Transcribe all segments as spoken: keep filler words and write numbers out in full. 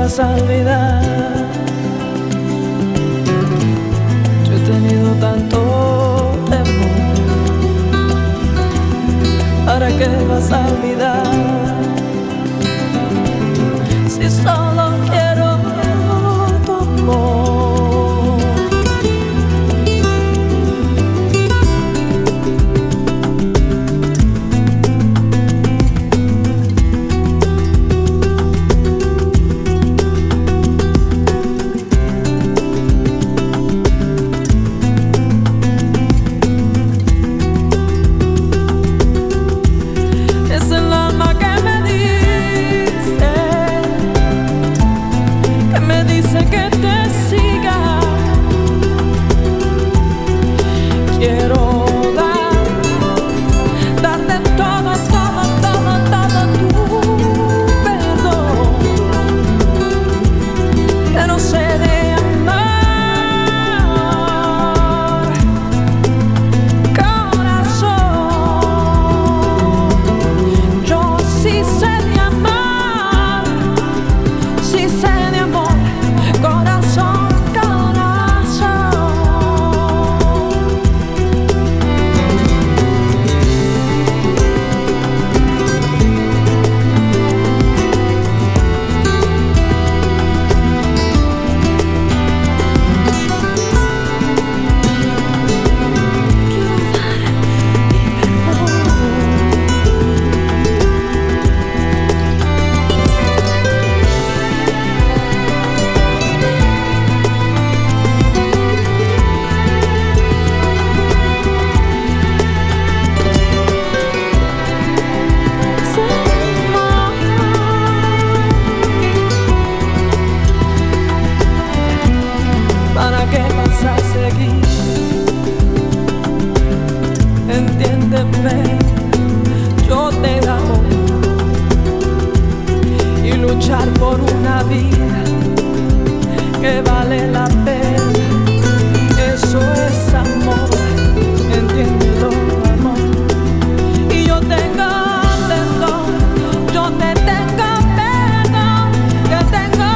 vas a olvidar. Yo he tenido tanto temor. ¿Para qué vas a olvidar? Si solo quiero tu amor. Entiéndeme, yo te amo, y luchar por una vida que vale la pena, eso es amor, entiéndelo, amor. Y yo tengo perdón, yo te tengo perdón, que tengo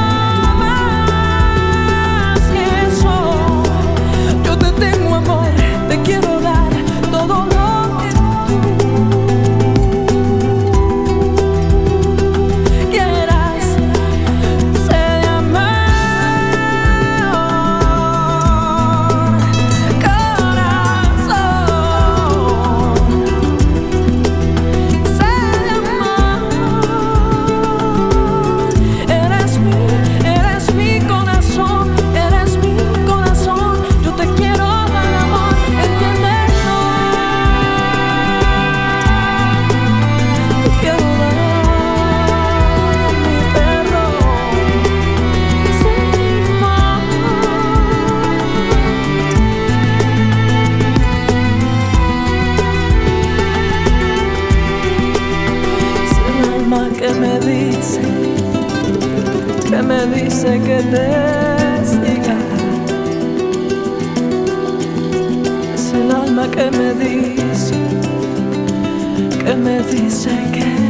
más que eso. Yo te tengo amor, te quiero dar todo lo que tú quieras. Sé de amor, corazón. Sé de amor. Eres mi, eres mi corazón, eres mi corazón. Yo te quiero dar amor, entiéndelo. Te quiero dar mi perdón. Sé de amor. Es el alma que me dice, que me dice que te siga. Es el alma que me dice, que me dice que